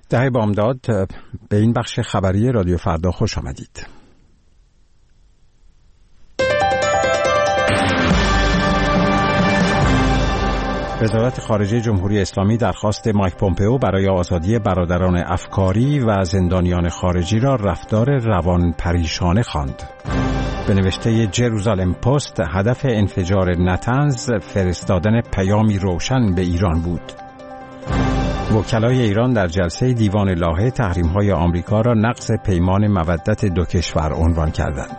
ده بامداد، به این بخش خبری رادیو فردا خوش آمدید. وزارت خارجه جمهوری اسلامی درخواست مایک پومپئو برای آزادی برادران افکاری و زندانیان خارجی را رفتار روانپریشانه خواند. به نوشته جروزالم پست، هدف انفجار نتنز فرستادن پیامی روشن به ایران بود. وکلای ایران در جلسه دیوان لاهه تحریم‌های آمریکا را نقض پیمان مودت دو کشور عنوان کردند.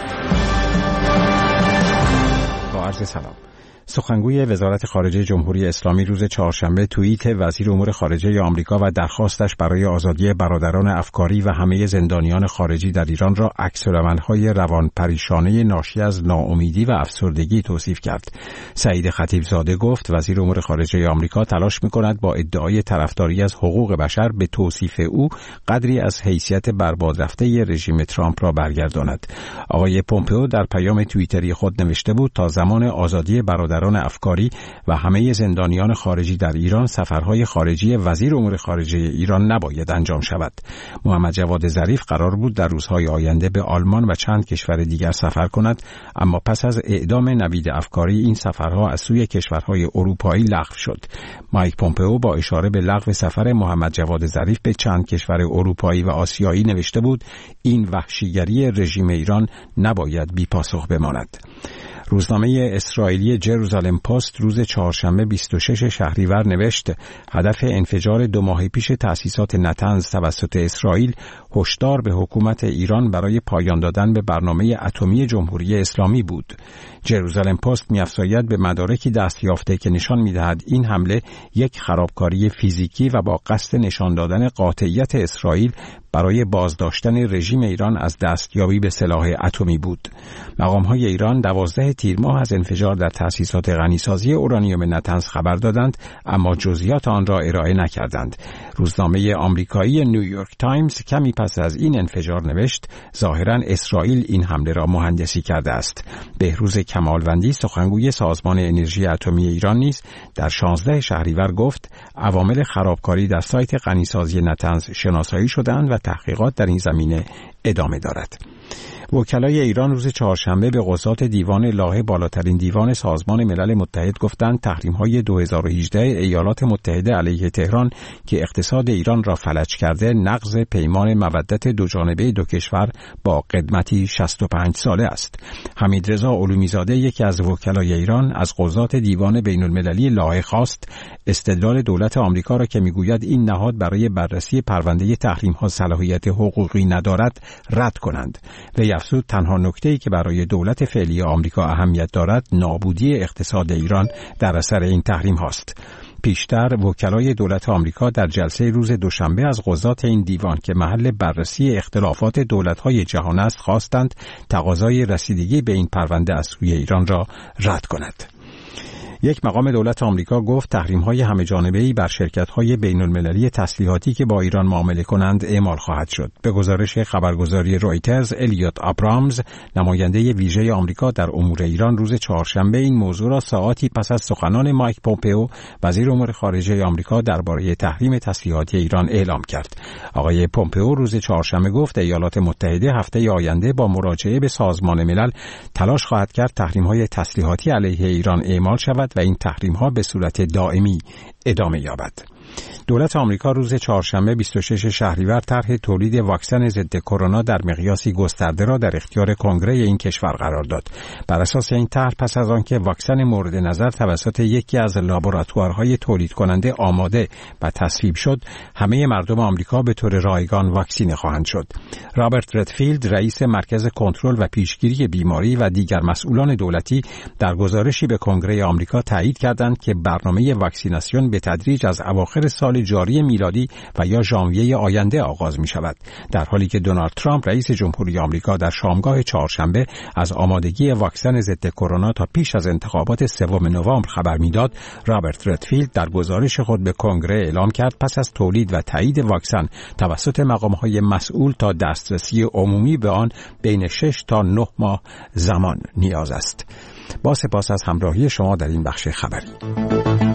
با عرض سلام. سخنگوی وزارت خارجه جمهوری اسلامی روز چهارشنبه توییت وزیر امور خارجه آمریکا و درخواستش برای آزادی برادران افکاری و همه زندانیان خارجی در ایران را عکس‌العمل‌های روانپریشانه ناشی از ناامیدی و افسردگی توصیف کرد. سعید خطیبزاده گفت وزیر امور خارجه آمریکا تلاش می‌کند با ادعای طرفداری از حقوق بشر به توصیف او قدری از حیثیت برباد رفته رژیم ترامپ را برگرداند. آقای پومپئو در پیام توییتری خود نوشته بود تا زمان آزادی برادران افکاری و همه زندانیان خارجی در ایران سفرهای خارجی وزیر امور خارجه ایران نباید انجام شود. محمد جواد ظریف قرار بود در روزهای آینده به آلمان و چند کشور دیگر سفر کند، اما پس از اعدام نوید افکاری این سفرها از سوی کشورهای اروپایی لغو شد. مایک پومپئو با اشاره به لغو سفر محمد جواد ظریف به چند کشور اروپایی و آسیایی نوشته بود این وحشیگری رژیم ایران نباید بی‌پاسخ بماند. روزنامه اسرائیلی جروزالم پست روز چهارشنبه 26 شهریور نوشت هدف انفجار 2 ماه پیش تأسیسات نتنز توسط اسرائیل هشدار به حکومت ایران برای پایان دادن به برنامه اتمی جمهوری اسلامی بود. جروزالم پست می‌افزاید به مدارکی دست یافته که نشان می‌دهد این حمله یک خرابکاری فیزیکی و با قصد نشان دادن قاطعیت اسرائیل برای بازداشتن رژیم ایران از دستیابی به سلاح اتمی بود. مقام‌های ایران 12 تیر ماه از انفجار در تأسیسات غنیسازی اورانیوم نتنز خبر دادند، اما جزئیات آن را ارائه نکردند. روزنامه آمریکایی نیویورک تایمز کمی پس از این انفجار نوشت ظاهراً اسرائیل این حمله را مهندسی کرده است. بهروز کمالوندی سخنگوی سازمان انرژی اتمی ایران نیز در 16 شهریور گفت عوامل خرابکاری در سایت غنیسازی نتنز شناسایی شدند و تحقیقات در این زمینه ادامه دارد. وکلای ایران روز چهارشنبه به قضات دیوان لاهه بالاترین دیوان سازمان ملل متحد گفتند تحریم‌های 2018 ایالات متحده علیه تهران که اقتصاد ایران را فلج کرده نقض پیمان مودت دوجانبه دو کشور با قدمتی 65 ساله است. حمیدرضا علومی‌زاده یکی از وکلای ایران از قضات دیوان بین‌المللی لاهه خواست استدلال دولت آمریکا را که میگوید این نهاد برای بررسی پرونده تحریم‌ها صلاحیت حقوقی ندارد رد کنند. وی افزود تنها نکته‌ای که برای دولت فعلی آمریکا اهمیت دارد نابودی اقتصاد ایران در اثر این تحریم هاست. پیشتر وکلای دولت آمریکا در جلسه روز دوشنبه از قضات این دیوان که محل بررسی اختلافات دولت‌های جهان است خواستند تقاضای رسیدگی به این پرونده از سوی ایران را رد کند. یک مقام دولت آمریکا گفت تحریم‌های همه‌جانبه‌ای بر شرکت‌های بین‌المللی تسلیحاتی که با ایران معامله کنند اعمال خواهد شد. به گزارش خبرگزاری رویترز، الیوت ابرامز، نماینده ویژه آمریکا در امور ایران روز چهارشنبه این موضوع را ساعاتی پس از سخنان مایک پومپئو، وزیر امور خارجه آمریکا درباره تحریم تسلیحاتی ایران اعلام کرد. آقای پومپئو روز چهارشنبه گفت ایالات متحده هفته آینده با مراجعه به سازمان ملل تلاش خواهد کرد تحریم‌های تسلیحاتی علیه ایران اعمال شود و این تحریم‌ها به صورت دائمی ادامه یابد. دولت آمریکا روز چهارشنبه 26 شهریور طرح تولید واکسن ضد کرونا در مقیاسی گسترده را در اختیار کنگره این کشور قرار داد. بر اساس این طرح پس از آنکه واکسن مورد نظر توسط یکی از لابراتوارهای تولید کننده آماده و تصویب شد، همه مردم آمریکا به طور رایگان واکسینه خواهند شد. رابرت ردفیلد، رئیس مرکز کنترل و پیشگیری بیماری و دیگر مسئولان دولتی در گزارشی به کنگره آمریکا تایید کردند که برنامه واکسیناسیون به تدریج از اواخر سال جاری میلادی و یا ژانویه آینده آغاز می شود، در حالی که دونالد ترامپ رئیس جمهوری آمریکا در شامگاه چهارشنبه از آمادگی واکسن ضد کرونا تا پیش از انتخابات 3 نوامبر خبر میداد. رابرت ردفیلد در گزارش خود به کنگره اعلام کرد پس از تولید و تایید واکسن توسط مقام‌های مسئول تا دسترسی عمومی به آن بین 6 تا 9 ماه زمان نیاز است. با سپاس از همراهی شما در این بخش خبری.